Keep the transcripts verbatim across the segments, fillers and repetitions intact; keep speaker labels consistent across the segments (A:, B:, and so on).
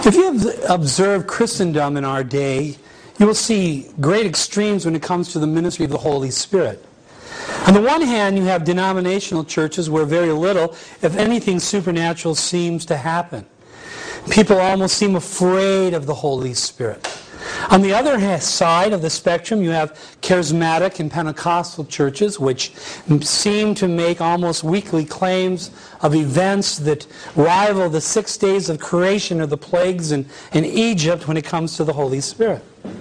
A: If you have observed Christendom in our day, you will see great extremes when it comes to the ministry of the Holy Spirit. On the one hand, you have denominational churches where very little, if anything, supernatural seems to happen. People almost seem afraid of the Holy Spirit. On the other side of the spectrum, you have charismatic and Pentecostal churches, which seem to make almost weekly claims of events that rival the six days of creation or the plagues in, in Egypt when it comes to the Holy Spirit.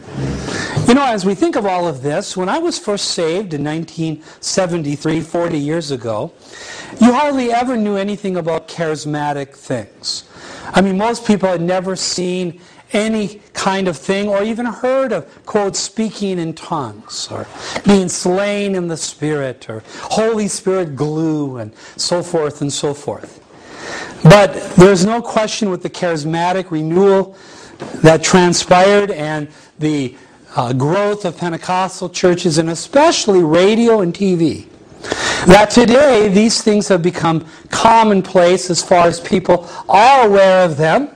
A: You know, as we think of all of this, when I was first saved in nineteen seventy-three, forty years ago, you hardly ever knew anything about charismatic things. I mean, most people had never seen any kind of thing or even heard of, quote, speaking in tongues or being slain in the Spirit or Holy Spirit glue and so forth and so forth. But there's no question with the charismatic renewal that transpired and the uh, growth of Pentecostal churches and especially radio and T V, that today these things have become commonplace as far as people are aware of them.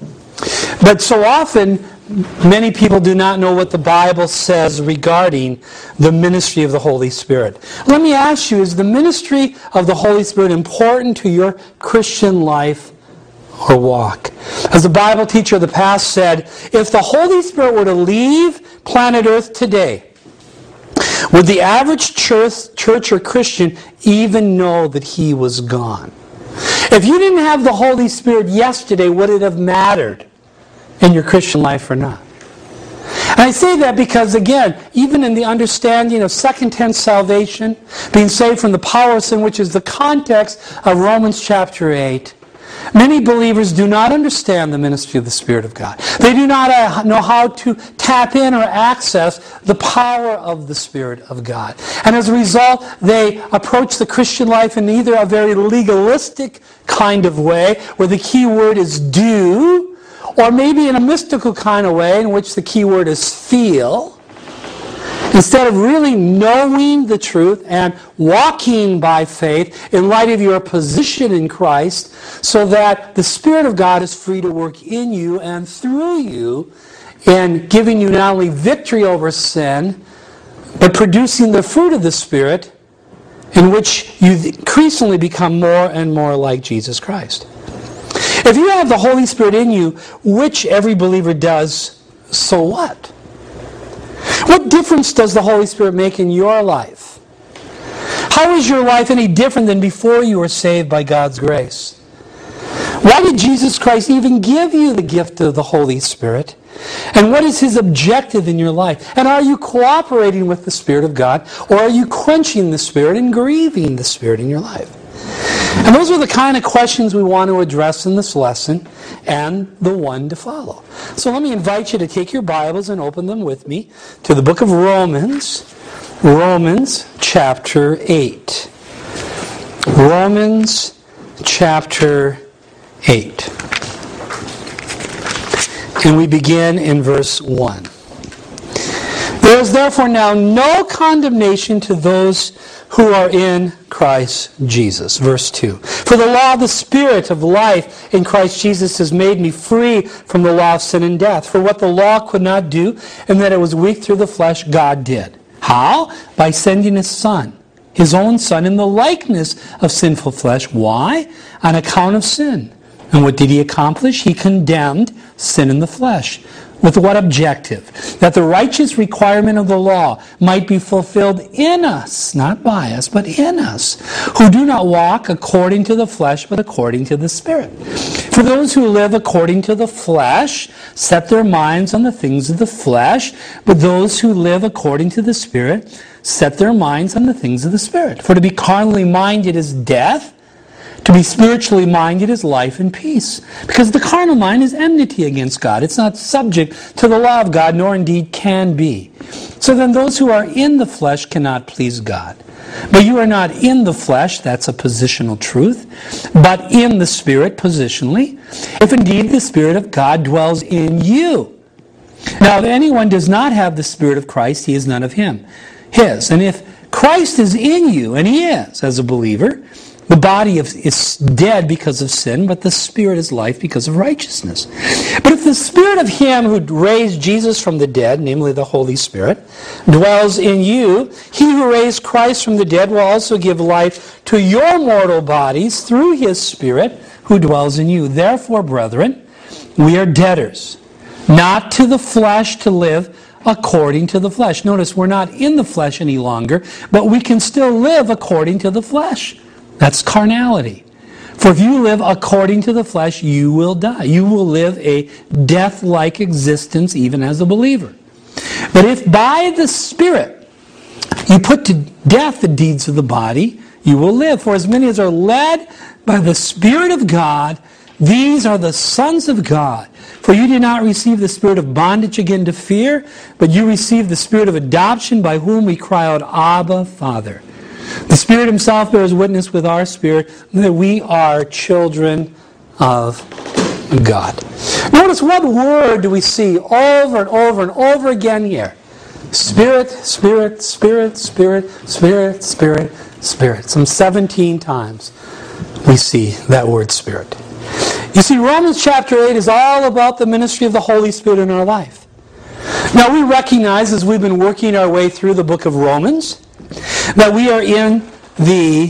A: But so often, many people do not know what the Bible says regarding the ministry of the Holy Spirit. Let me ask you, is the ministry of the Holy Spirit important to your Christian life or walk? As a Bible teacher of the past said, if the Holy Spirit were to leave planet Earth today, would the average church, church or Christian even know that he was gone? If you didn't have the Holy Spirit yesterday, would it have mattered in your Christian life or not? And I say that because, again, even in the understanding of second tense salvation, being saved from the power of sin, which is the context of Romans chapter eight, many believers do not understand the ministry of the Spirit of God. They do not know how to tap in or access the power of the Spirit of God. And as a result, they approach the Christian life in either a very legalistic kind of way, where the key word is do, or maybe in a mystical kind of way in which the key word is feel, instead of really knowing the truth and walking by faith in light of your position in Christ, so that the Spirit of God is free to work in you and through you in giving you not only victory over sin, but producing the fruit of the Spirit in which you increasingly become more and more like Jesus Christ. If you have the Holy Spirit in you, which every believer does, so what? What difference does the Holy Spirit make in your life? How is your life any different than before you were saved by God's grace? Why did Jesus Christ even give you the gift of the Holy Spirit? And what is His objective in your life? And are you cooperating with the Spirit of God, or are you quenching the Spirit and grieving the Spirit in your life? And those are the kind of questions we want to address in this lesson and the one to follow. So let me invite you to take your Bibles and open them with me to the book of Romans, Romans chapter eight. Romans chapter eight. And we begin in verse one. There is therefore now no condemnation to those who are in Christ Jesus. Verse two. For the law of the Spirit of life in Christ Jesus has made me free from the law of sin and death. For what the law could not do, and that it was weak through the flesh, God did. How? By sending His Son, His own Son, in the likeness of sinful flesh. Why? On account of sin. And what did He accomplish? He condemned sin in the flesh. With what objective? That the righteous requirement of the law might be fulfilled in us, not by us, but in us, who do not walk according to the flesh, but according to the Spirit. For those who live according to the flesh set their minds on the things of the flesh, but those who live according to the Spirit set their minds on the things of the Spirit. For to be carnally minded is death, to be spiritually minded is life and peace. Because the carnal mind is enmity against God. It's not subject to the law of God, nor indeed can be. So then those who are in the flesh cannot please God. But you are not in the flesh, that's a positional truth, but in the Spirit, positionally, if indeed the Spirit of God dwells in you. Now, if anyone does not have the Spirit of Christ, he is none of Him, His. And if Christ is in you, and He is, as a believer, The body of, is dead because of sin, but the spirit is life because of righteousness. But if the spirit of him who raised Jesus from the dead, namely the Holy Spirit, dwells in you, he who raised Christ from the dead will also give life to your mortal bodies through his Spirit who dwells in you. Therefore, brethren, we are debtors, not to the flesh to live according to the flesh. Notice we're not in the flesh any longer, but we can still live according to the flesh. That's carnality. For if you live according to the flesh, you will die. You will live a death-like existence even as a believer. But if by the Spirit you put to death the deeds of the body, you will live. For as many as are led by the Spirit of God, these are the sons of God. For you did not receive the spirit of bondage again to fear, but you received the spirit of adoption by whom we cry out, Abba, Father. The Spirit himself bears witness with our spirit that we are children of God. Notice what word do we see over and over and over again here? Spirit, Spirit, Spirit, Spirit, Spirit, Spirit, Spirit. Some seventeen times we see that word Spirit. You see, Romans chapter eight is all about the ministry of the Holy Spirit in our life. Now we recognize as we've been working our way through the book of Romans that we are in the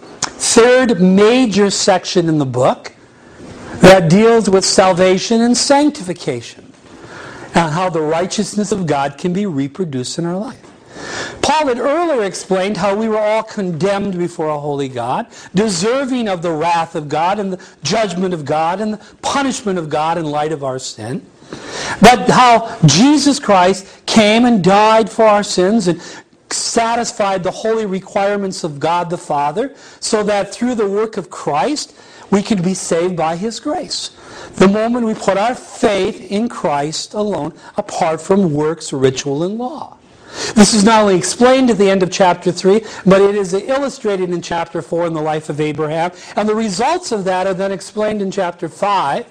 A: third major section in the book that deals with salvation and sanctification and how the righteousness of God can be reproduced in our life. Paul had earlier explained how we were all condemned before a holy God, deserving of the wrath of God and the judgment of God and the punishment of God in light of our sin. But how Jesus Christ came and died for our sins and satisfied the holy requirements of God the Father so that through the work of Christ we could be saved by His grace. The moment we put our faith in Christ alone, apart from works, ritual, and law. This is not only explained at the end of chapter three, but it is illustrated in chapter four in the life of Abraham. And the results of that are then explained in chapter five,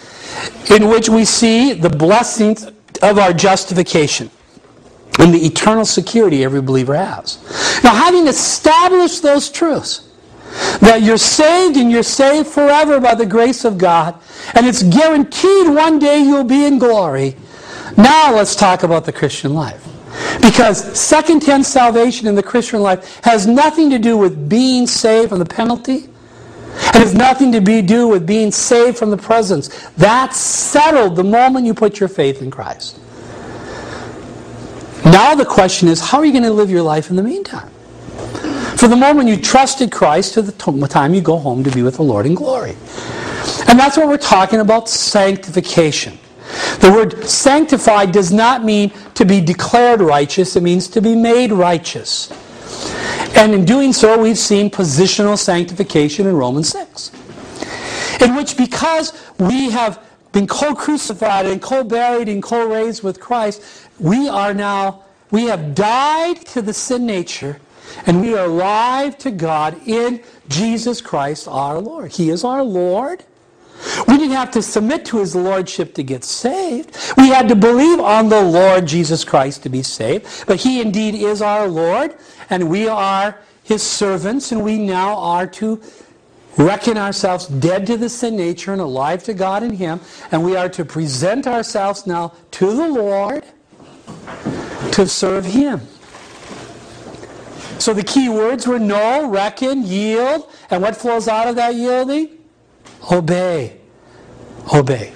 A: in which we see the blessings of our justification and the eternal security every believer has. Now, having established those truths, that you're saved and you're saved forever by the grace of God, and it's guaranteed one day you'll be in glory, now let's talk about the Christian life. Because second-tense salvation in the Christian life has nothing to do with being saved from the penalty. It has nothing to be, do with being saved from the presence. That's settled the moment you put your faith in Christ. Now the question is, how are you going to live your life in the meantime? For the moment you trusted Christ to the time you go home to be with the Lord in glory. And that's what we're talking about, sanctification. The word sanctified does not mean to be declared righteous. It means to be made righteous. And in doing so, we've seen positional sanctification in Romans six. In which, because we have been co-crucified and co-buried and co-raised with Christ, we are now, we have died to the sin nature, and we are alive to God in Jesus Christ our Lord. He is our Lord. We didn't have to submit to His Lordship to get saved. We had to believe on the Lord Jesus Christ to be saved. But He indeed is our Lord, and we are His servants, and we now are to reckon ourselves dead to the sin nature and alive to God in Him, and we are to present ourselves now to the Lord to serve Him. So the key words were know, reckon, yield, and what flows out of that yielding? Obey. Obey.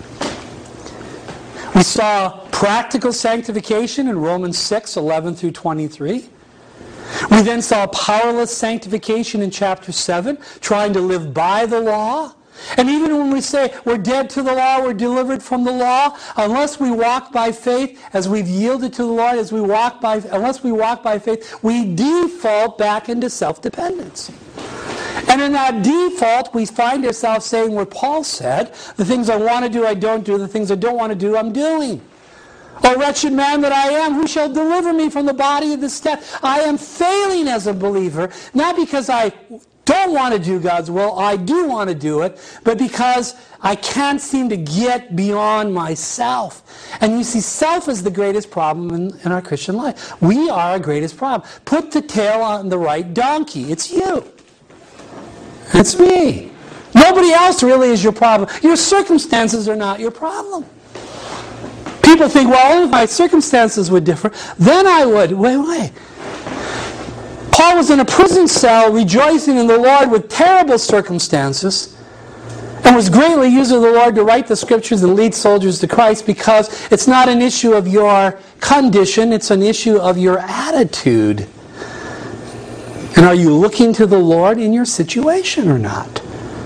A: We saw practical sanctification in Romans six, eleven through twenty-three. We then saw powerless sanctification in chapter seven, trying to live by the law. And even when we say we're dead to the law, we're delivered from the law, unless we walk by faith, as we've yielded to the Lord, as we walk by, unless we walk by faith, we default back into self-dependence. And in that default, we find ourselves saying what Paul said, the things I want to do, I don't do, the things I don't want to do, I'm doing. O wretched man that I am, who shall deliver me from the body of this death? I am failing as a believer, not because I don't want to do God's will, I do want to do it, but because I can't seem to get beyond myself. And you see, self is the greatest problem in, in our Christian life. We are our greatest problem. Put the tail on the right donkey. It's you. It's me. Nobody else really is your problem. Your circumstances are not your problem. People think, well, if my circumstances were different, then I would. Wait, wait. Paul was in a prison cell rejoicing in the Lord with terrible circumstances and was greatly used of the Lord to write the scriptures and lead soldiers to Christ, because it's not an issue of your condition, it's an issue of your attitude. And are you looking to the Lord in your situation or not?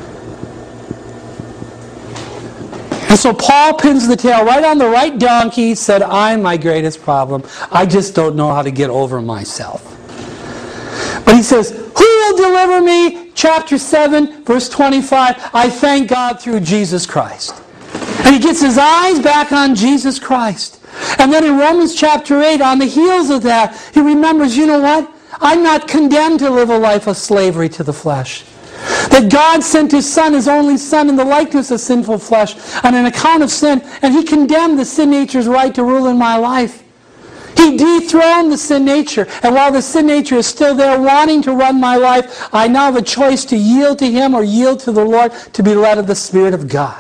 A: And so Paul pins the tail right on the right donkey. He said, I'm my greatest problem. I just don't know how to get over myself. But he says, who will deliver me? Chapter seven, verse twenty-five, I thank God through Jesus Christ. And he gets his eyes back on Jesus Christ. And then in Romans chapter eight, on the heels of that, he remembers, you know what? I'm not condemned to live a life of slavery to the flesh. That God sent His Son, His only Son, in the likeness of sinful flesh on an account of sin, and He condemned the sin nature's right to rule in my life. He dethroned the sin nature, and while the sin nature is still there wanting to run my life, I now have a choice to yield to Him or yield to the Lord, to be led of the Spirit of God.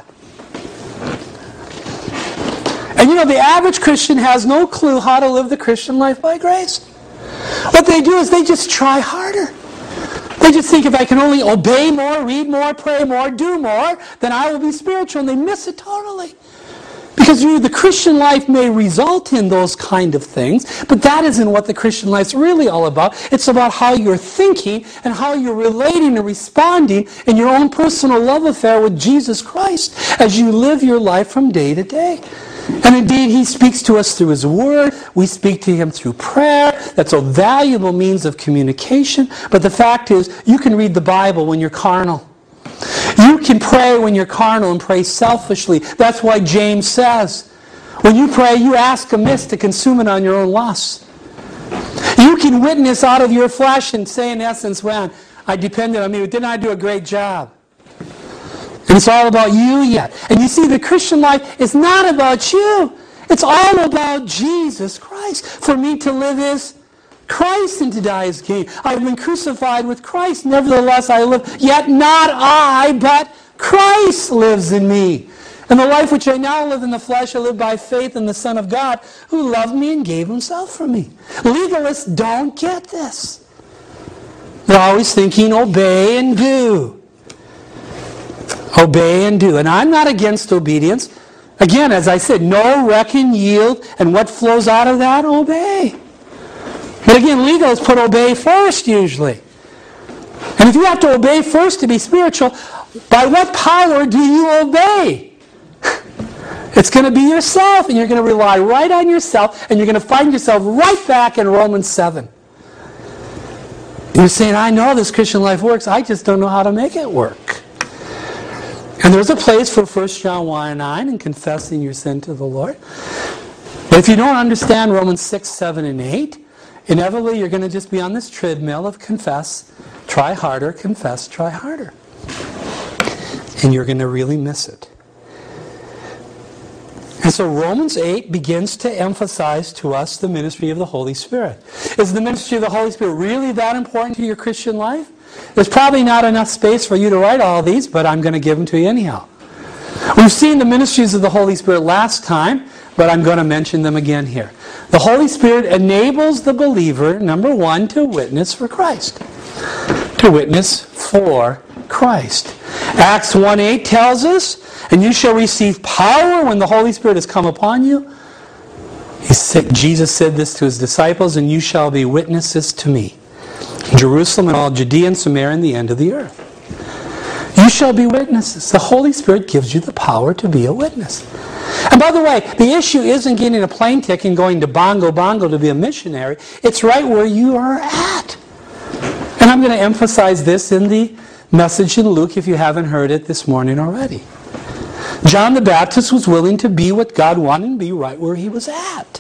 A: And you know, the average Christian has no clue how to live the Christian life by grace. What they do is they just try harder. They just think, if I can only obey more, read more, pray more, do more, then I will be spiritual. And they miss it totally. Because you know, the Christian life may result in those kind of things, but that isn't what the Christian life's really all about. It's about how you're thinking and how you're relating and responding in your own personal love affair with Jesus Christ as you live your life from day to day. And indeed, He speaks to us through His Word. We speak to Him through prayer. That's a valuable means of communication. But the fact is, you can read the Bible when you're carnal. You can pray when you're carnal and pray selfishly. That's why James says, when you pray, you ask amiss to consume it on your own lusts. You can witness out of your flesh and say, in essence, well, I depended on me, but didn't I do a great job? And it's all about you yet. And you see, the Christian life is not about you. It's all about Jesus Christ. For me to live is Christ, and to die is gain. I've been crucified with Christ. Nevertheless I live. Yet not I, but Christ lives in me. And the life which I now live in the flesh, I live by faith in the Son of God, who loved me and gave Himself for me. Legalists don't get this. They're always thinking, obey and do. Obey and do. And I'm not against obedience. Again, as I said, know, reckon, yield, and what flows out of that? Obey. But again, legalists put obey first usually. And if you have to obey first to be spiritual, by what power do you obey? It's going to be yourself, and you're going to rely right on yourself, and you're going to find yourself right back in Romans seven. You're saying, I know this Christian life works, I just don't know how to make it work. And there's a place for First John one and nine and confessing your sin to the Lord. But if you don't understand Romans six, seven, and eight, inevitably you're going to just be on this treadmill of confess, try harder, confess, try harder. And you're going to really miss it. And so Romans eight begins to emphasize to us the ministry of the Holy Spirit. Is the ministry of the Holy Spirit really that important to your Christian life? There's probably not enough space for you to write all these, but I'm going to give them to you anyhow. We've seen the ministries of the Holy Spirit last time, but I'm going to mention them again here. The Holy Spirit enables the believer, number one, to witness for Christ. To witness for Christ. Acts one eight tells us, and you shall receive power when the Holy Spirit has come upon you. He said, Jesus said this to His disciples, and you shall be witnesses to me. Jerusalem and all Judea and Samaria and the end of the earth. You shall be witnesses. The Holy Spirit gives you the power to be a witness. And by the way, the issue isn't getting a plane ticket and going to Bongo Bongo to be a missionary. It's right where you are at. And I'm going to emphasize this in the message in Luke if you haven't heard it this morning already. John the Baptist was willing to be what God wanted and be right where he was at.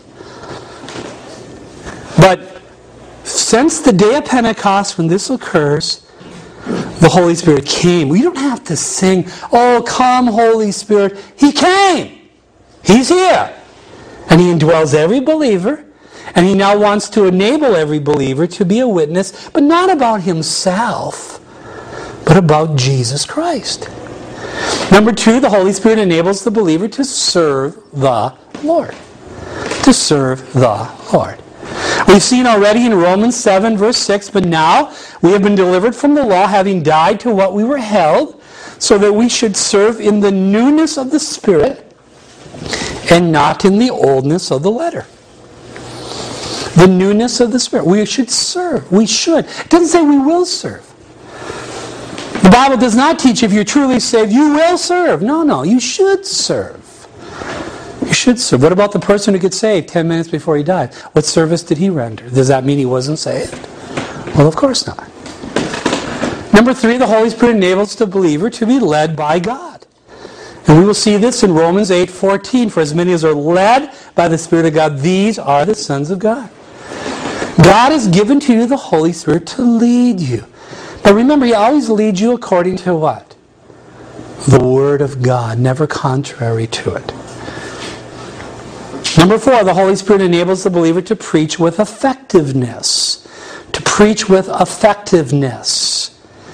A: But since the day of Pentecost, when this occurs, the Holy Spirit came. We don't have to sing, oh, come, Holy Spirit. He came. He's here. And He indwells every believer. And He now wants to enable every believer to be a witness, but not about himself, but about Jesus Christ. Number two, the Holy Spirit enables the believer to serve the Lord. To serve the Lord. We've seen already in Romans seven, verse six, but now we have been delivered from the law, having died to what we were held, so that we should serve in the newness of the Spirit and not in the oldness of the letter. The newness of the Spirit. We should serve. We should. It doesn't say we will serve. The Bible does not teach if you're truly saved, you will serve. No, no, you should serve. You should serve. What about the person who gets saved ten minutes before he died? What service did he render? Does that mean he wasn't saved? Well, of course not. Number three, the Holy Spirit enables the believer to be led by God. And we will see this in Romans eight fourteen. For as many as are led by the Spirit of God, these are the sons of God. God has given to you the Holy Spirit to lead you. But remember, He always leads you according to what? The Word of God, never contrary to it. Number four, the Holy Spirit enables the believer to preach with effectiveness. To preach with effectiveness.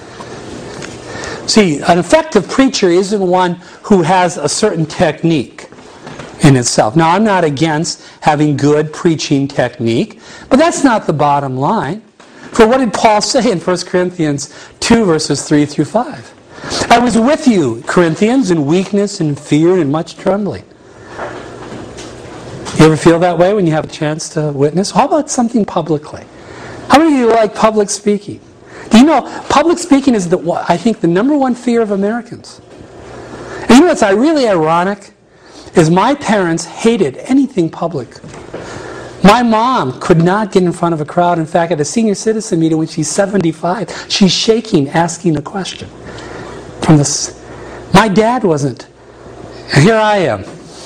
A: See, an effective preacher isn't one who has a certain technique in itself. Now, I'm not against having good preaching technique, but that's not the bottom line. For what did Paul say in First Corinthians two, verses three through five? I was with you, Corinthians, in weakness and fear and much trembling. You ever feel that way when you have a chance to witness? How about something publicly? How many of you like public speaking? Do you know, public speaking is, the I think, the number one fear of Americans. And you know what's really ironic? Is my parents hated anything public. My mom could not get in front of a crowd. In fact, at a senior citizen meeting when she's seventy-five, she's shaking, asking a question. From this, my dad wasn't. And here I am,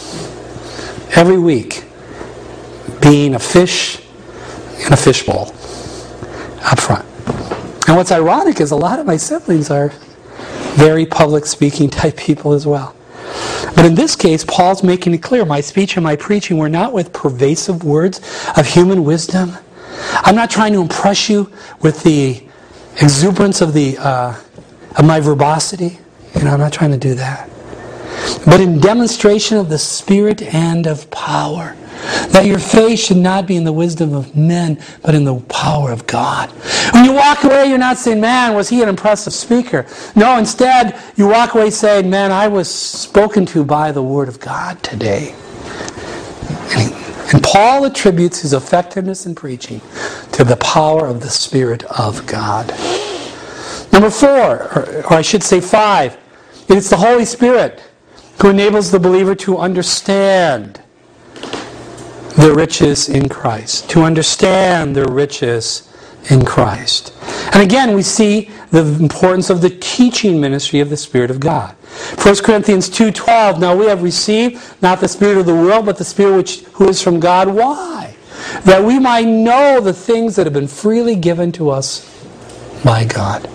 A: every week, being a fish in a fishbowl up front. And what's ironic is a lot of my siblings are very public speaking type people as well. But in this case, Paul's making it clear, my speech and my preaching were not with pervasive words of human wisdom. I'm not trying to impress you with the exuberance of the uh, of my verbosity. You know, I'm not trying to do that. But in demonstration of the Spirit and of power. That your faith should not be in the wisdom of men, but in the power of God. When you walk away, you're not saying, man, was he an impressive speaker? No, instead, you walk away saying, man, I was spoken to by the Word of God today. And, he, and Paul attributes his effectiveness in preaching to the power of the Spirit of God. Number four, or, or I should say five, it's the Holy Spirit who enables the believer to understand their riches in Christ. To understand their riches in Christ. And again, we see the importance of the teaching ministry of the Spirit of God. First Corinthians two twelve, now we have received not the Spirit of the world, but the Spirit which who is from God. Why? That we might know the things that have been freely given to us by God.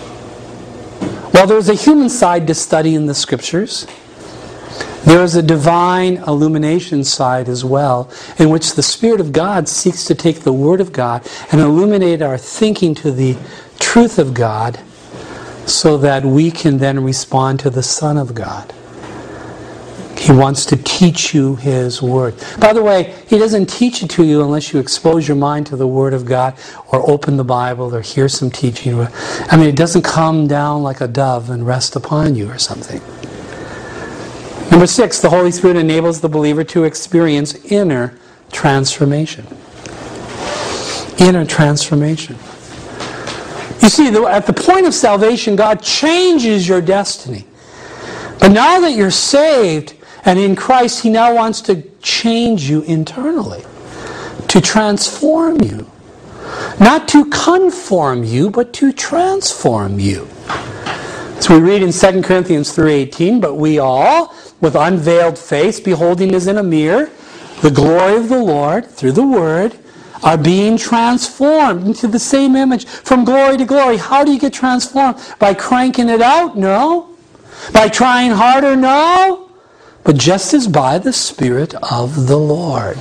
A: While there's a human side to studying the Scriptures, there is a divine illumination side as well, in which the Spirit of God seeks to take the Word of God and illuminate our thinking to the truth of God so that we can then respond to the Son of God. He wants to teach you His Word. By the way, He doesn't teach it to you unless you expose your mind to the Word of God or open the Bible or hear some teaching. I mean, it doesn't come down like a dove and rest upon you or something. Number six, the Holy Spirit enables the believer to experience inner transformation. Inner transformation. You see, at the point of salvation, God changes your destiny. But now that you're saved and in Christ, He now wants to change you internally. To transform you. Not to conform you, but to transform you. So we read in Second Corinthians three eighteen, but we all, with unveiled face, beholding as in a mirror the glory of the Lord through the Word, are being transformed into the same image from glory to glory. How do you get transformed? By cranking it out? No. By trying harder? No. But just as by the Spirit of the Lord.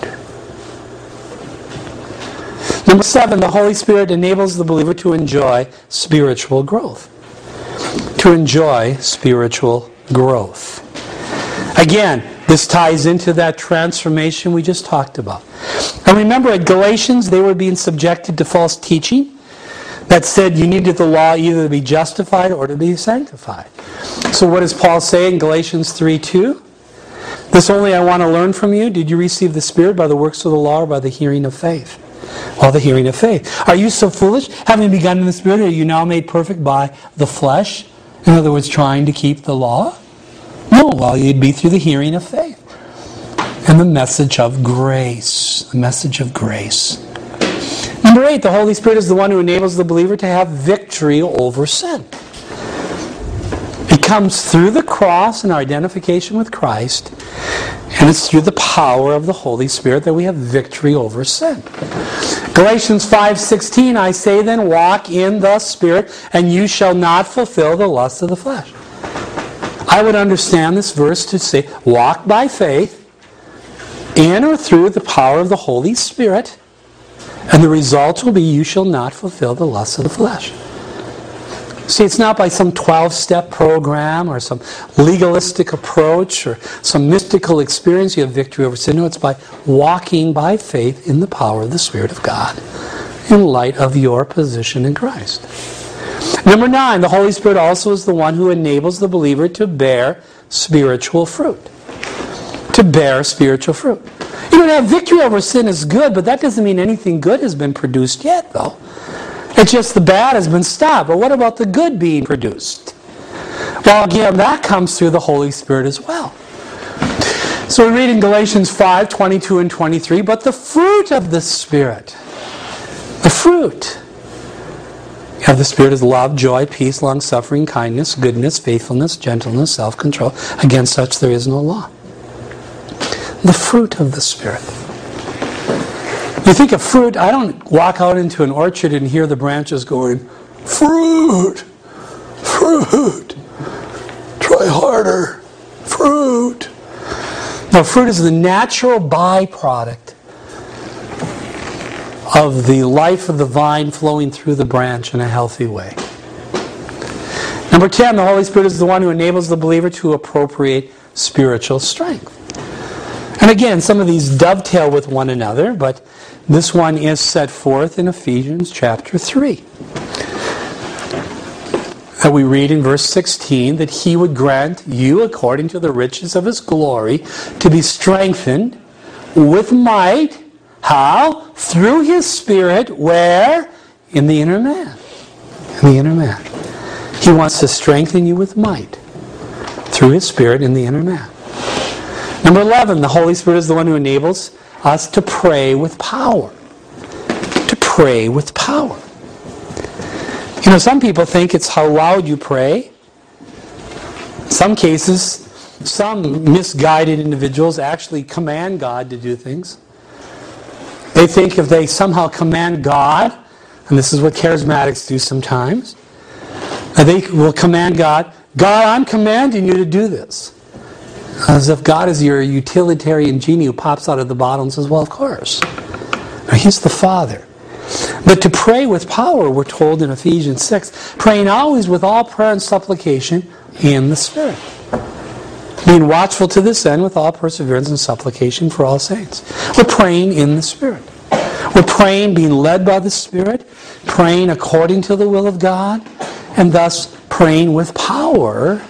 A: Number seven, the Holy Spirit enables the believer to enjoy spiritual growth. to enjoy spiritual growth. Again, this ties into that transformation we just talked about. And remember, at Galatians, they were being subjected to false teaching that said you needed the law either to be justified or to be sanctified. So what does Paul say in Galatians three two? This only I want to learn from you. Did you receive the Spirit by the works of the law or by the hearing of faith? Well, the hearing of faith. Are you so foolish? Having begun in the Spirit, are you now made perfect by the flesh? In other words, trying to keep the law? No, well, you'd be through the hearing of faith. And the message of grace. The message of grace. Number eight, the Holy Spirit is the one who enables the believer to have victory over sin. It comes through the cross and our identification with Christ, and it's through the power of the Holy Spirit that we have victory over sin. Galatians five sixteen, I say then, walk in the Spirit, and you shall not fulfill the lust of the flesh. I would understand this verse to say, walk by faith, in or through the power of the Holy Spirit, and the result will be you shall not fulfill the lusts of the flesh. See, it's not by some twelve-step program or some legalistic approach or some mystical experience you have victory over sin. No, it's by walking by faith in the power of the Spirit of God in light of your position in Christ. Number nine, the Holy Spirit also is the one who enables the believer to bear spiritual fruit. To bear spiritual fruit. You know, to have victory over sin is good, but that doesn't mean anything good has been produced yet, though. It's just the bad has been stopped. But what about the good being produced? Well, again, that comes through the Holy Spirit as well. So we read in Galatians five twenty-two and twenty-three, but the fruit of the Spirit, the fruit of the Spirit is love, joy, peace, long-suffering, kindness, goodness, faithfulness, gentleness, self-control. Against such there is no law. The fruit of the Spirit. You think of fruit, I don't walk out into an orchard and hear the branches going, fruit, fruit, try harder, fruit. No, fruit is the natural byproduct of the life of the vine flowing through the branch in a healthy way. Number ten, the Holy Spirit is the one who enables the believer to appropriate spiritual strength. And again, some of these dovetail with one another, but this one is set forth in Ephesians chapter three. That we read in verse sixteen, that He would grant you, according to the riches of His glory, to be strengthened with might. How? Through His Spirit, where? In the inner man. In the inner man. He wants to strengthen you with might. Through His Spirit in the inner man. Number eleven, the Holy Spirit is the one who enables us to pray with power. To pray with power. You know, some people think it's how loud you pray. In some cases, some misguided individuals actually command God to do things. They think if they somehow command God, and this is what charismatics do sometimes, they will command God, God, I'm commanding you to do this. As if God is your utilitarian genie who pops out of the bottle and says, well, of course. Now, He's the Father. But to pray with power, we're told in Ephesians six, praying always with all prayer and supplication in the Spirit. Being watchful to this end with all perseverance and supplication for all saints. We're praying in the Spirit. We're praying, being led by the Spirit, praying according to the will of God, and thus praying with power,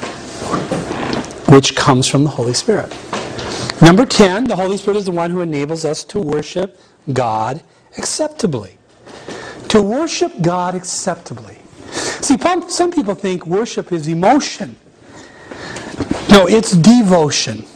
A: which comes from the Holy Spirit. Number ten, the Holy Spirit is the one who enables us to worship God acceptably. To worship God acceptably. See, some people think worship is emotion. No, it's devotion.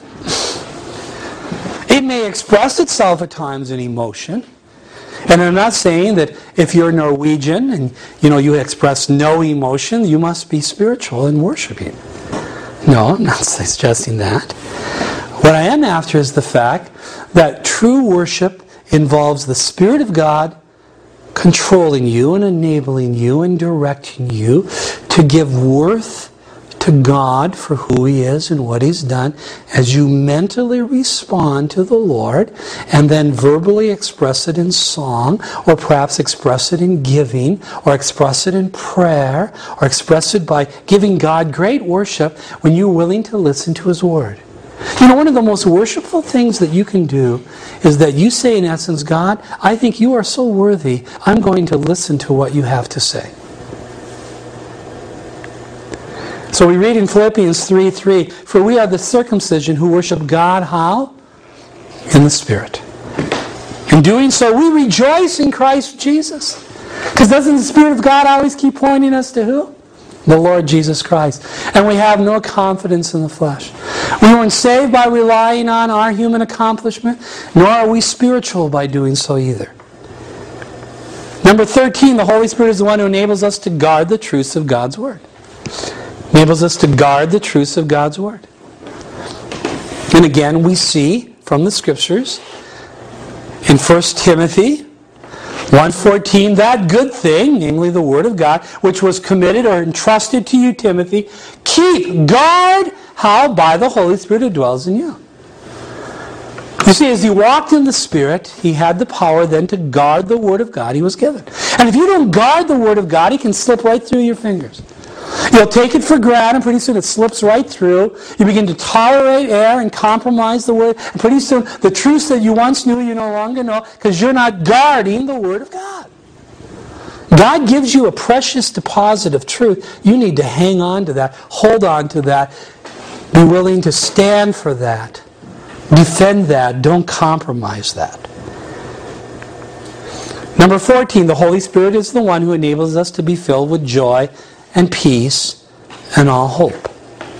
A: It may express itself at times in emotion. And I'm not saying that if you're Norwegian and you know you express no emotion, you must be spiritual in worshiping. No, I'm not suggesting that. What I am after is the fact that true worship involves the Spirit of God controlling you and enabling you and directing you to give worth to to God for who He is and what He's done, as you mentally respond to the Lord, and then verbally express it in song, or perhaps express it in giving, or express it in prayer, or express it by giving God great worship when you're willing to listen to His Word. You know, one of the most worshipful things that you can do is that you say, in essence, God, I think you are so worthy, I'm going to listen to what you have to say. So we read in Philippians three three, for we are the circumcision who worship God how? In the Spirit. In doing so, we rejoice in Christ Jesus. Because doesn't the Spirit of God always keep pointing us to who? The Lord Jesus Christ. And we have no confidence in the flesh. We weren't saved by relying on our human accomplishment, nor are we spiritual by doing so either. Number thirteen, the Holy Spirit is the one who enables us to guard the truths of God's Word. Enables us to guard the truths of God's Word. And again, we see from the Scriptures in First Timothy one fourteen, that good thing, namely the Word of God, which was committed or entrusted to you, Timothy, keep, guard, how? By the Holy Spirit who dwells in you. You see, as he walked in the Spirit, he had the power then to guard the Word of God he was given. And if you don't guard the Word of God, it can slip right through your fingers. You'll take it for granted, pretty soon it slips right through. You begin to tolerate error and compromise the Word. And pretty soon, the truths that you once knew, you no longer know, because you're not guarding the Word of God. God gives you a precious deposit of truth. You need to hang on to that, hold on to that, be willing to stand for that, defend that, don't compromise that. Number fourteen, the Holy Spirit is the one who enables us to be filled with joy and peace and all hope.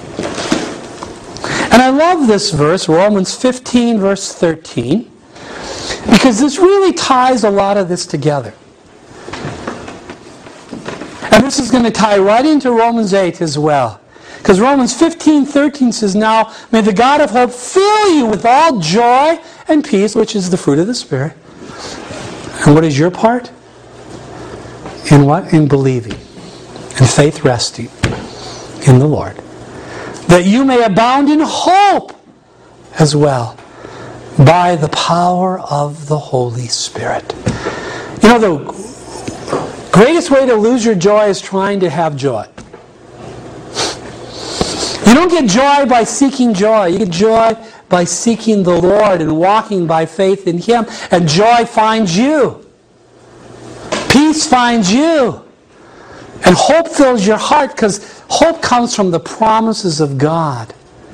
A: And I love this verse, Romans fifteen, verse thirteen, because this really ties a lot of this together. And this is going to tie right into Romans eight as well. Because Romans fifteen, thirteen says, now may the God of hope fill you with all joy and peace, which is the fruit of the Spirit. And what is your part? In what? In believing. And faith resting in the Lord. That you may abound in hope as well by the power of the Holy Spirit. You know, the greatest way to lose your joy is trying to have joy. You don't get joy by seeking joy. You get joy by seeking the Lord and walking by faith in Him. And joy finds you. Peace finds you. And hope fills your heart, because hope comes from the promises of God.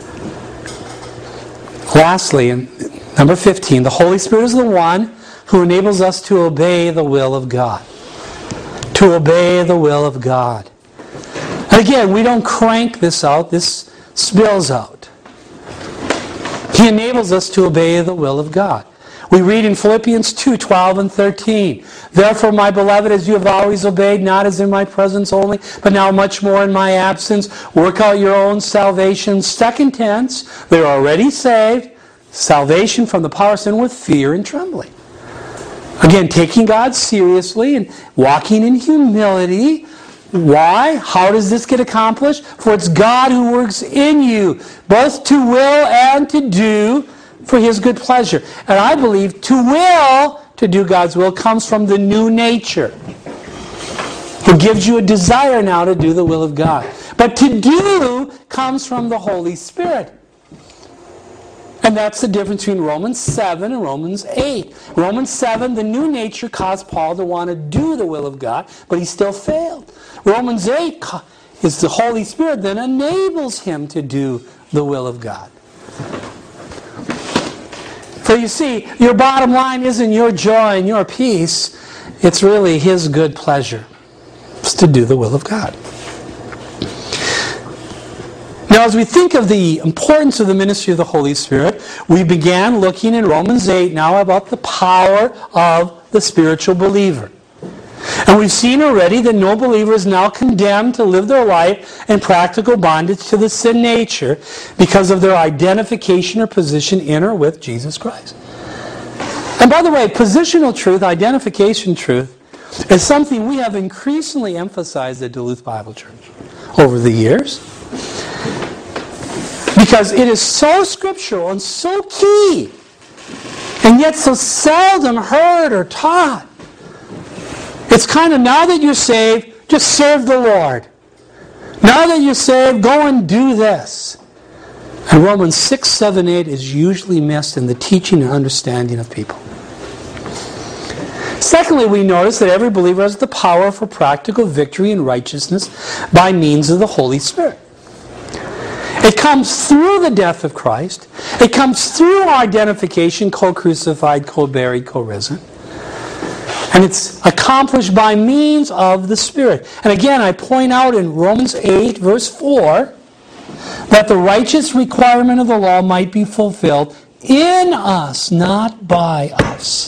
A: Lastly, in number fifteen, the Holy Spirit is the one who enables us to obey the will of God. To obey the will of God. And again, we don't crank this out. This spills out. He enables us to obey the will of God. We read in Philippians two, twelve and thirteen, therefore, my beloved, as you have always obeyed, not as in my presence only, but now much more in my absence, work out your own salvation. Second tense, they're already saved. Salvation from the power of sin with fear and trembling. Again, taking God seriously and walking in humility. Why? How does this get accomplished? For it's God who works in you, both to will and to do for His good pleasure. And I believe to will, to do God's will, comes from the new nature. It gives you a desire now to do the will of God. But to do comes from the Holy Spirit. And that's the difference between Romans seven and Romans eight. Romans seven, the new nature caused Paul to want to do the will of God, but he still failed. Romans eight is the Holy Spirit that enables him to do the will of God. So you see, your bottom line isn't your joy and your peace. It's really His good pleasure. It's to do the will of God. Now, as we think of the importance of the ministry of the Holy Spirit, we began looking in Romans eight now about the power of the spiritual believer. And we've seen already that no believer is now condemned to live their life in practical bondage to the sin nature because of their identification or position in or with Jesus Christ. And by the way, positional truth, identification truth, is something we have increasingly emphasized at Duluth Bible Church over the years. Because it is so scriptural and so key, and yet so seldom heard or taught. It's kind of, now that you're saved, just serve the Lord. Now that you're saved, go and do this. And Romans six, seven, eight is usually missed in the teaching and understanding of people. Secondly, we notice that every believer has the power for practical victory and righteousness by means of the Holy Spirit. It comes through the death of Christ. It comes through our identification, co-crucified, co-buried, co-risen. And it's accomplished by means of the Spirit. And again, I point out in Romans eight, verse four, that the righteous requirement of the law might be fulfilled in us, not by us.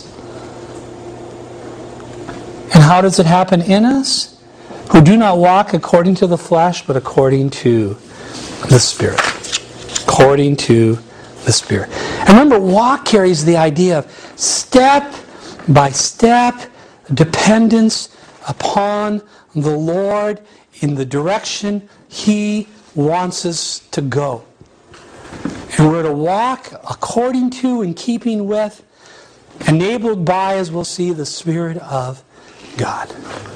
A: And how does it happen in us? Who do not walk according to the flesh, but according to the Spirit. According to the Spirit. And remember, walk carries the idea of step by step dependence upon the Lord in the direction He wants us to go. And we're to walk according to and keeping with, enabled by, as we'll see, the Spirit of God.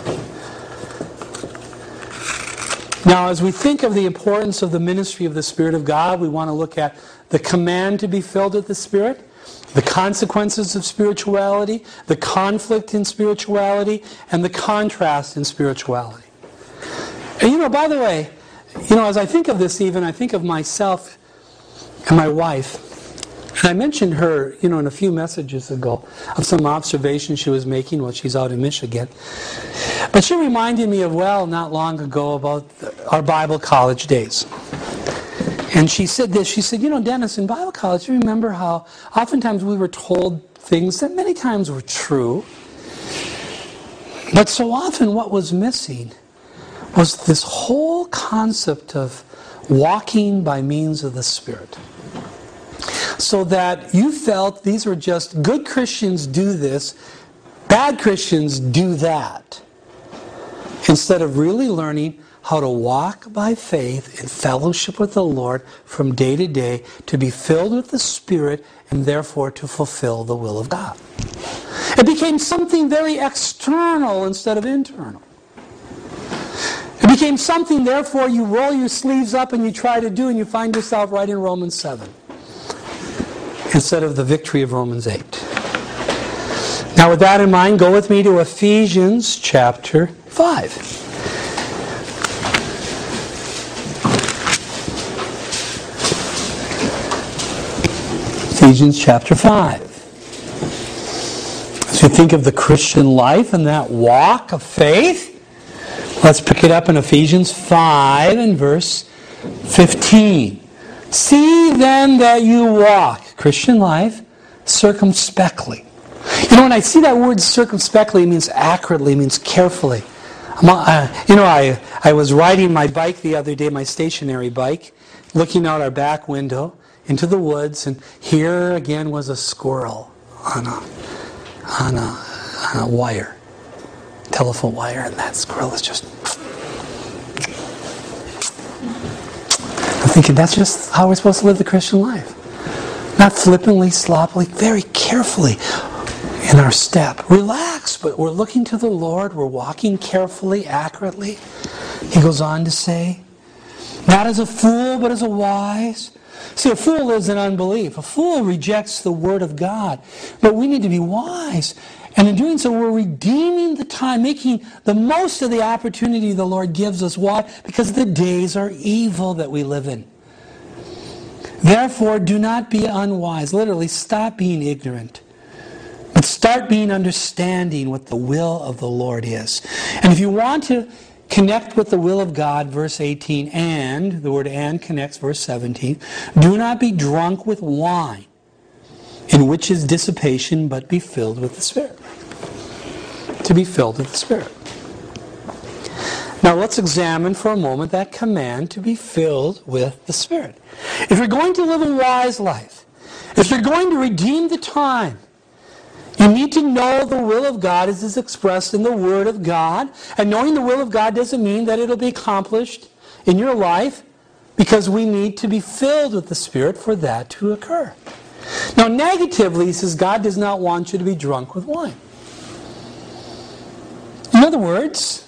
A: Now, as we think of the importance of the ministry of the Spirit of God, we want to look at the command to be filled with the Spirit, the consequences of spirituality, the conflict in spirituality, and the contrast in spirituality. And you know, by the way, you know, as I think of this even, I think of myself and my wife. And I mentioned her, you know, in a few messages ago of some observations she was making while she's out in Michigan. But she reminded me of, well, not long ago about our Bible college days. And she said this, she said, you know, Dennis, in Bible college, you remember how oftentimes we were told things that many times were true, but so often what was missing was this whole concept of walking by means of the Spirit. So that you felt these were just good Christians do this, bad Christians do that. Instead of really learning how to walk by faith in fellowship with the Lord from day to day, to be filled with the Spirit, and therefore to fulfill the will of God. It became something very external instead of internal. It became something, therefore, you roll your sleeves up and you try to do, and you find yourself right in Romans seven. Instead of the victory of Romans eight. Now with that in mind, go with me to Ephesians chapter five. Ephesians chapter five. As you think of the Christian life and that walk of faith, let's pick it up in Ephesians five and verse fifteen. See then that you walk, Christian life, circumspectly. You know, when I see that word circumspectly, it means accurately, it means carefully. Uh, you know, I, I was riding my bike the other day, my stationary bike, looking out our back window into the woods, and here again was a squirrel on a, on a, on a wire, telephone wire, and that squirrel is just... I'm thinking, that's just how we're supposed to live the Christian life. Not flippantly, sloppily, very carefully in our step. Relax, but we're looking to the Lord. We're walking carefully, accurately. He goes on to say, not as a fool, but as a wise. See, a fool lives in unbelief. A fool rejects the Word of God. But we need to be wise. And in doing so, we're redeeming the time, making the most of the opportunity the Lord gives us. Why? Because the days are evil that we live in. Therefore, do not be unwise. Literally, stop being ignorant. But start being understanding what the will of the Lord is. And if you want to connect with the will of God, verse eighteen, and, the word and connects verse seventeen, do not be drunk with wine, in which is dissipation, but be filled with the Spirit. To be filled with the Spirit. Now let's examine for a moment that command to be filled with the Spirit. If you're going to live a wise life, if you're going to redeem the time, you need to know the will of God as is expressed in the Word of God. And knowing the will of God doesn't mean that it'll be accomplished in your life because we need to be filled with the Spirit for that to occur. Now, negatively, he says God does not want you to be drunk with wine. In other words,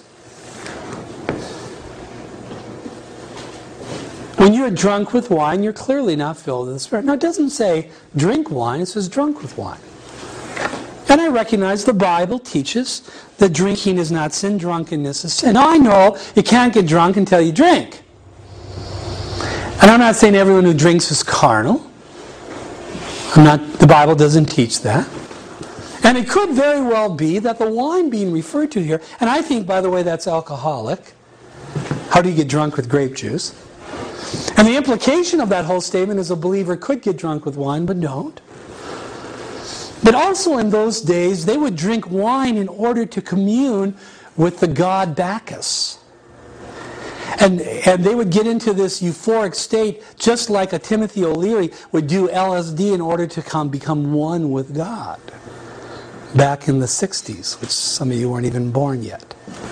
A: when you're drunk with wine, you're clearly not filled with the Spirit. Now, it doesn't say drink wine, it says drunk with wine. And I recognize the Bible teaches that drinking is not sin, drunkenness is sin. Now, I know you can't get drunk until you drink. And I'm not saying everyone who drinks is carnal. I'm not, the Bible doesn't teach that. And it could very well be that the wine being referred to here, and I think, by the way, that's alcoholic. How do you get drunk with grape juice? And the implication of that whole statement is a believer could get drunk with wine, but don't. But also in those days, they would drink wine in order to commune with the god Bacchus. And, and they would get into this euphoric state just like a Timothy O'Leary would do L S D in order to come, become one with God. Back in the sixties, which some of you weren't even born yet.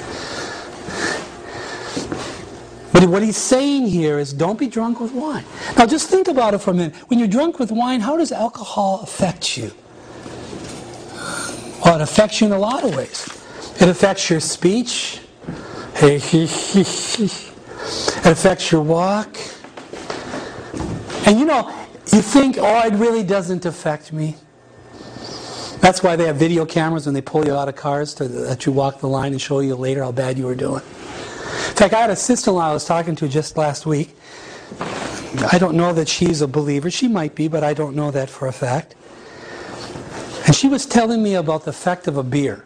A: But what he's saying here is don't be drunk with wine. Now just think about it for a minute. When you're drunk with wine, how does alcohol affect you? Well, it affects you in a lot of ways. It affects your speech. It affects your walk. And you know, you think, oh, it really doesn't affect me. That's why they have video cameras when they pull you out of cars to let you walk the line and show you later how bad you were doing. In fact, I had a sister-in-law I was talking to just last week. I don't know that she's a believer. She might be, but I don't know that for a fact. And she was telling me about the effect of a beer.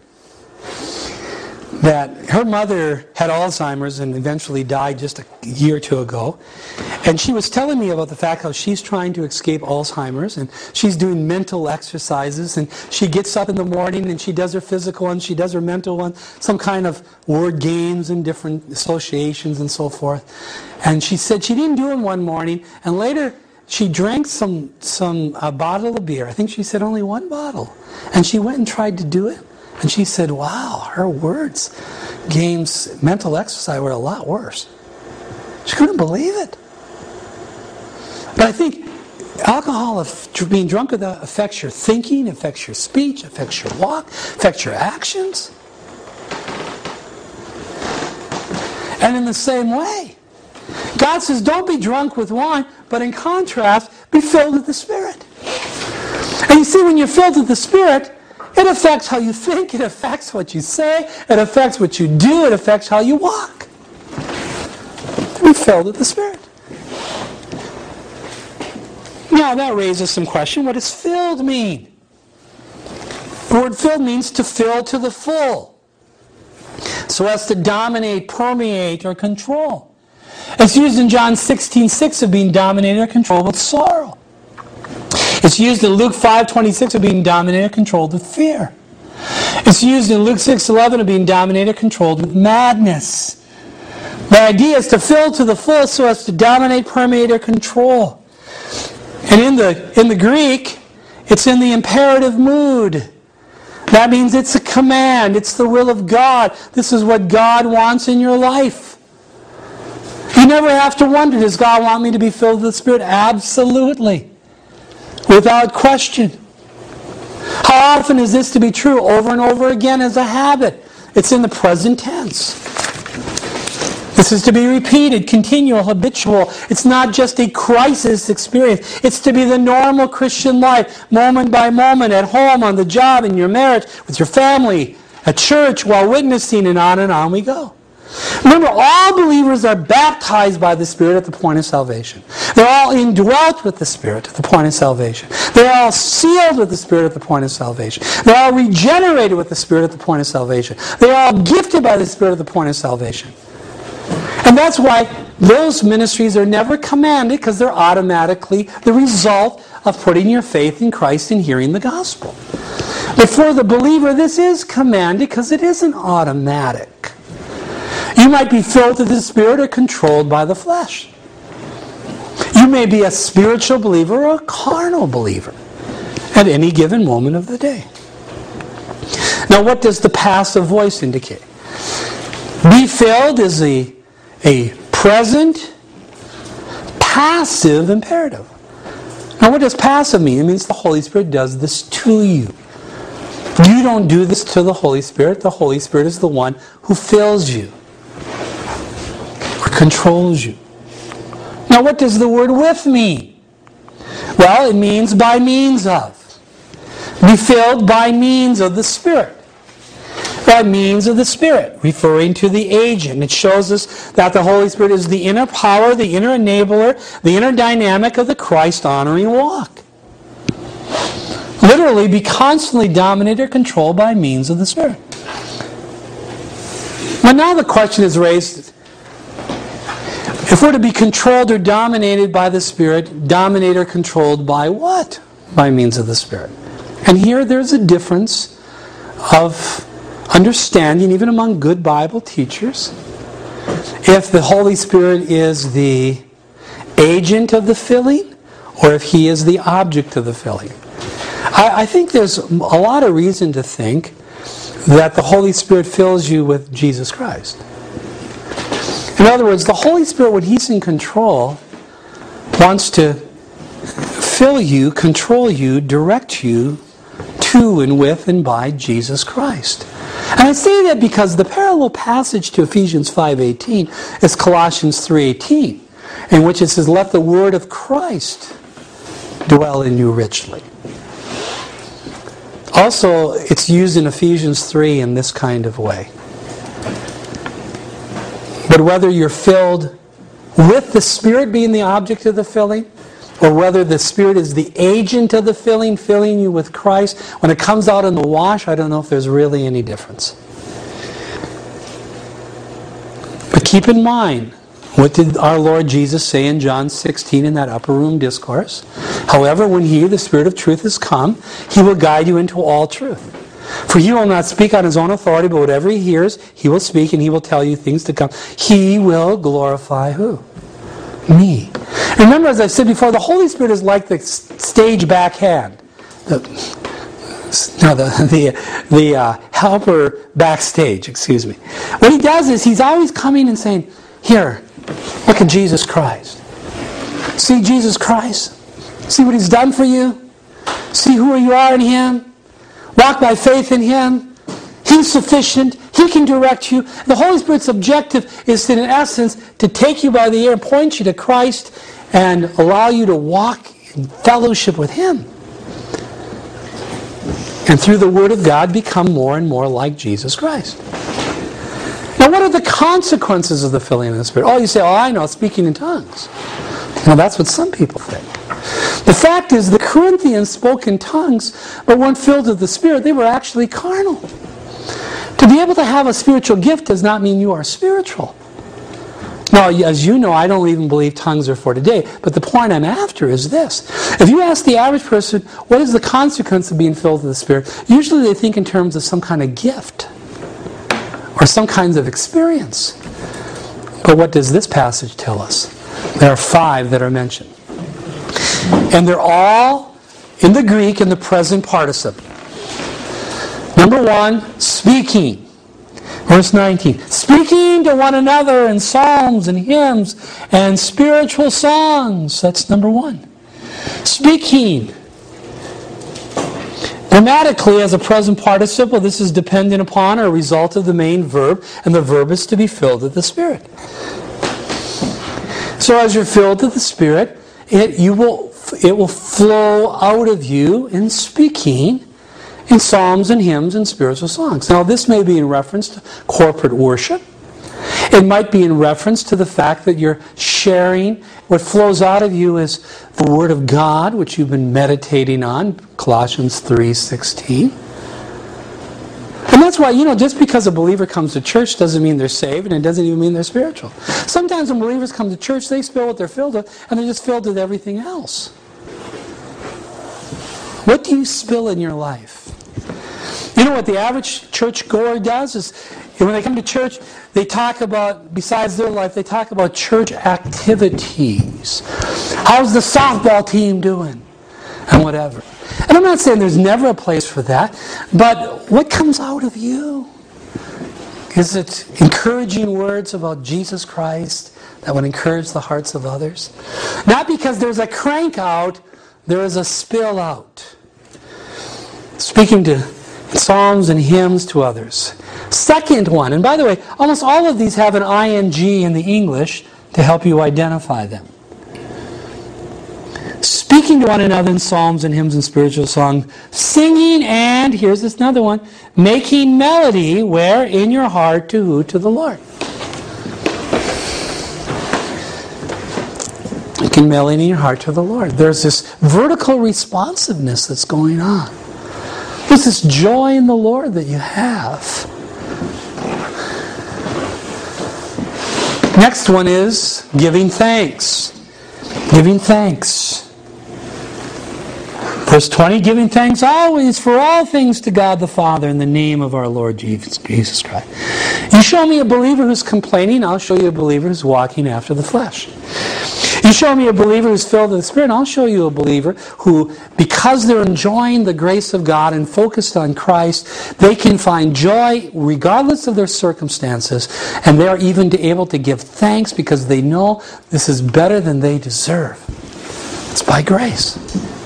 A: That her mother had Alzheimer's and eventually died just a year or two ago. And she was telling me about the fact how she's trying to escape Alzheimer's and she's doing mental exercises and she gets up in the morning and she does her physical one, she does her mental one, some kind of word games and different associations and so forth. And she said she didn't do them one morning and later she drank some, some a bottle of beer. I think she said only one bottle. And she went and tried to do it. And she said, wow, her words, games, mental exercise were a lot worse. She couldn't believe it. But I think alcohol, being drunk with that, affects your thinking, affects your speech, affects your walk, affects your actions. And in the same way, God says, don't be drunk with wine, but in contrast, be filled with the Spirit. And you see, when you're filled with the Spirit, it affects how you think, it affects what you say, it affects what you do, it affects how you walk. Be filled with the Spirit. Now that raises some question. What does filled mean? The word filled means to fill to the full. So as to dominate, permeate, or control. It's used in John sixteen six of being dominated or controlled with sorrow. It's used in Luke five twenty-six of being dominated or controlled with fear. It's used in Luke six eleven of being dominated or controlled with madness. The idea is to fill to the full so as to dominate, permeate, or control. And in the, in the Greek, it's in the imperative mood. That means it's a command. It's the will of God. This is what God wants in your life. You never have to wonder, does God want me to be filled with the Spirit? Absolutely. Without question. How often is this to be true? Over and over again as a habit. It's in the present tense. This is to be repeated, continual, habitual. It's not just a crisis experience. It's to be the normal Christian life, moment by moment, at home, on the job, in your marriage, with your family, at church, while witnessing, and on and on we go. Remember, all believers are baptized by the Spirit at the point of salvation. They're all indwelt with the Spirit at the point of salvation. They're all sealed with the Spirit at the point of salvation. They're all regenerated with the Spirit at the point of salvation. They're all gifted by the Spirit at the point of salvation. And that's why those ministries are never commanded, because they're automatically the result of putting your faith in Christ and hearing the gospel. But for the believer, this is commanded because it isn't automatic. You might be filled with the Spirit or controlled by the flesh. You may be a spiritual believer or a carnal believer at any given moment of the day. Now, what does the passive voice indicate? Be filled is a, a present, passive imperative. Now what does passive mean? It means the Holy Spirit does this to you. You don't do this to the Holy Spirit. The Holy Spirit is the one who fills you or controls you. Now what does the word with mean? Well, it means by means of. Be filled by means of the Spirit. By means of the Spirit, referring to the agent. It shows us that the Holy Spirit is the inner power, the inner enabler, the inner dynamic of the Christ-honoring walk. Literally, be constantly dominated or controlled by means of the Spirit. But now the question is raised, if we're to be controlled or dominated by the Spirit, dominated or controlled by what? By means of the Spirit. And here there's a difference of understanding, even among good Bible teachers, if the Holy Spirit is the agent of the filling or if He is the object of the filling. I, I think there's a lot of reason to think that the Holy Spirit fills you with Jesus Christ. In other words, the Holy Spirit, when He's in control, wants to fill you, control you, direct you to and with and by Jesus Christ. And I say that because the parallel passage to Ephesians five eighteen is Colossians three eighteen, in which it says, "Let the word of Christ dwell in you richly." Also, it's used in Ephesians three in this kind of way. But whether you're filled with the Spirit being the object of the filling, or whether the Spirit is the agent of the filling, filling you with Christ, when it comes out in the wash, I don't know if there's really any difference. But keep in mind, what did our Lord Jesus say in John sixteen in that upper room discourse? However, when He, the Spirit of truth, has come, He will guide you into all truth. For He will not speak on His own authority, but whatever He hears, He will speak, and He will tell you things to come. He will glorify who? Me. Remember, as I said before, the Holy Spirit is like the stage backhand. The, no, the the, the uh, helper backstage, excuse me. What He does is He's always coming and saying, "Here, look at Jesus Christ. See Jesus Christ? See what He's done for you? See who you are in Him? Walk by faith in Him. He's sufficient. He can direct you." The Holy Spirit's objective is, in essence, to take you by the ear and point you to Christ and allow you to walk in fellowship with Him. And through the Word of God, become more and more like Jesus Christ. Now, what are the consequences of the filling of the Spirit? Oh, you say, "Oh, I know, speaking in tongues." Well, that's what some people think. The fact is, the Corinthians spoke in tongues, but weren't filled with the Spirit. They were actually carnal. To be able to have a spiritual gift does not mean you are spiritual. Now, as you know, I don't even believe tongues are for today, but the point I'm after is this. If you ask the average person, what is the consequence of being filled with the Spirit? Usually they think in terms of some kind of gift or some kinds of experience. But what does this passage tell us? There are five that are mentioned. And they're all in the Greek in the present participle. Number one, speaking. Verse nineteen. Speaking to one another in psalms and hymns and spiritual songs. That's number one. Speaking. Grammatically, as a present participle, this is dependent upon or a result of the main verb, and the verb is to be filled with the Spirit. So as you're filled with the Spirit, it you will it will flow out of you in speaking in psalms and hymns and spiritual songs. Now, this may be in reference to corporate worship. It might be in reference to the fact that you're sharing. What flows out of you is the Word of God, which you've been meditating on, Colossians three sixteen. And that's why, you know, just because a believer comes to church doesn't mean they're saved, and it doesn't even mean they're spiritual. Sometimes when believers come to church, they spill what they're filled with, and they're just filled with everything else. What do you spill in your life? You know what the average churchgoer does is, when they come to church, they talk about, besides their life, they talk about church activities. How's the softball team doing? And whatever. And I'm not saying there's never a place for that, but what comes out of you? Is it encouraging words about Jesus Christ, that would encourage the hearts of others. Not because there's a crank out, there is a spill out. Speaking to psalms and hymns to others. Second one, and by the way, almost all of these have an ing in the English to help you identify them. Speaking to one another in psalms and hymns and spiritual songs, singing and, here's this another one, making melody where? In your heart to who? To the Lord. Making melody in your heart to the Lord. There's this vertical responsiveness that's going on. There's this joy in the Lord that you have. Next one is giving thanks. Giving thanks. Verse twenty, giving thanks always for all things to God the Father in the name of our Lord Jesus Christ. You show me a believer who's complaining, I'll show you a believer who's walking after the flesh. You show me a believer who's filled with the Spirit, I'll show you a believer who, because they're enjoying the grace of God and focused on Christ, they can find joy regardless of their circumstances, and they're even able to give thanks because they know this is better than they deserve. It's by grace.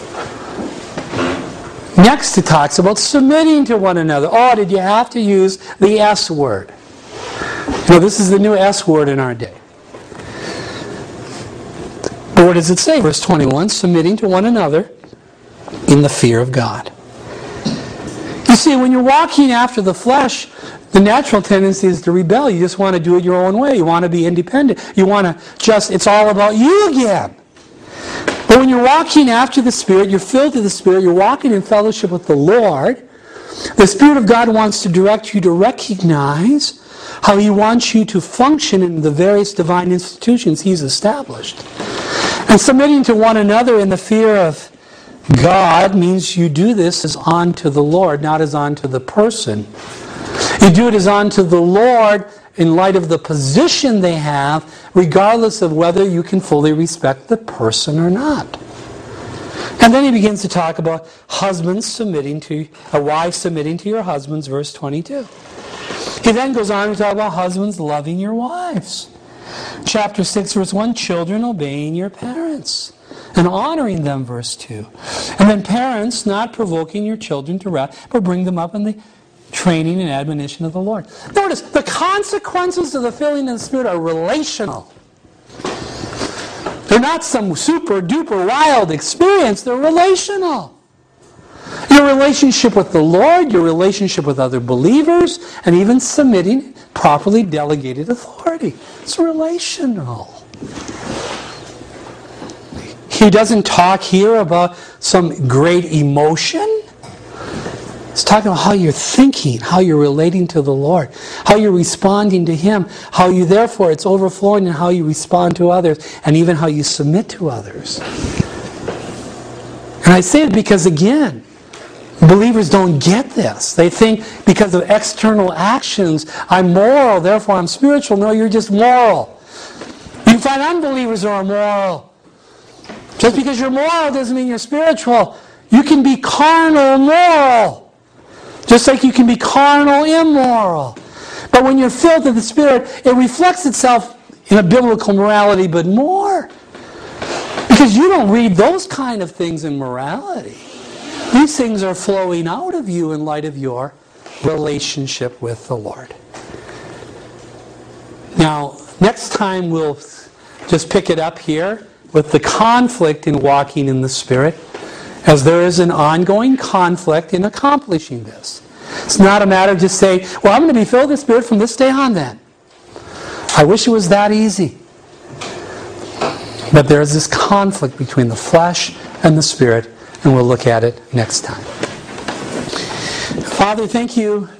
A: Next, it talks about submitting to one another. Oh, did you have to use the S word? You know, this is the new S word in our day. But what does it say? Verse twenty-one, submitting to one another in the fear of God. You see, when you're walking after the flesh, the natural tendency is to rebel. You just want to do it your own way. You want to be independent. You want to just, it's all about you again. But when you're walking after the Spirit, you're filled with the Spirit, you're walking in fellowship with the Lord, the Spirit of God wants to direct you to recognize how He wants you to function in the various divine institutions He's established. And submitting to one another in the fear of God means you do this as unto the Lord, not as unto the person. You do it as unto the Lord in light of the position they have, regardless of whether you can fully respect the person or not. And then he begins to talk about husbands submitting to, a wife submitting to your husbands, verse twenty-two. He then goes on to talk about husbands loving your wives. Chapter six, verse one, children obeying your parents and honoring them, verse two. And then parents not provoking your children to wrath, but bring them up in the training and admonition of the Lord. Notice, the consequences of the filling of the Spirit are relational. They're not some super duper wild experience, they're relational. Your relationship with the Lord, your relationship with other believers, and even submitting properly delegated authority. It's relational. He doesn't talk here about some great emotion. He's talking about how you're thinking, how you're relating to the Lord, how you're responding to Him, how you therefore, it's overflowing in how you respond to others, and even how you submit to others. And I say it because, again, believers don't get this. They think because of external actions, I'm moral, therefore I'm spiritual. No, you're just moral. You can find unbelievers who are moral. Just because you're moral doesn't mean you're spiritual. You can be carnal moral. Just like you can be carnal immoral. But when you're filled with the Spirit, it reflects itself in a biblical morality, but more. Because you don't read those kind of things in morality. These things are flowing out of you in light of your relationship with the Lord. Now, next time we'll just pick it up here with the conflict in walking in the Spirit, as there is an ongoing conflict in accomplishing this. It's not a matter of just saying, well, I'm going to be filled with the Spirit from this day on then. I wish it was that easy. But there is this conflict between the flesh and the Spirit, and we'll look at it next time. Father, thank you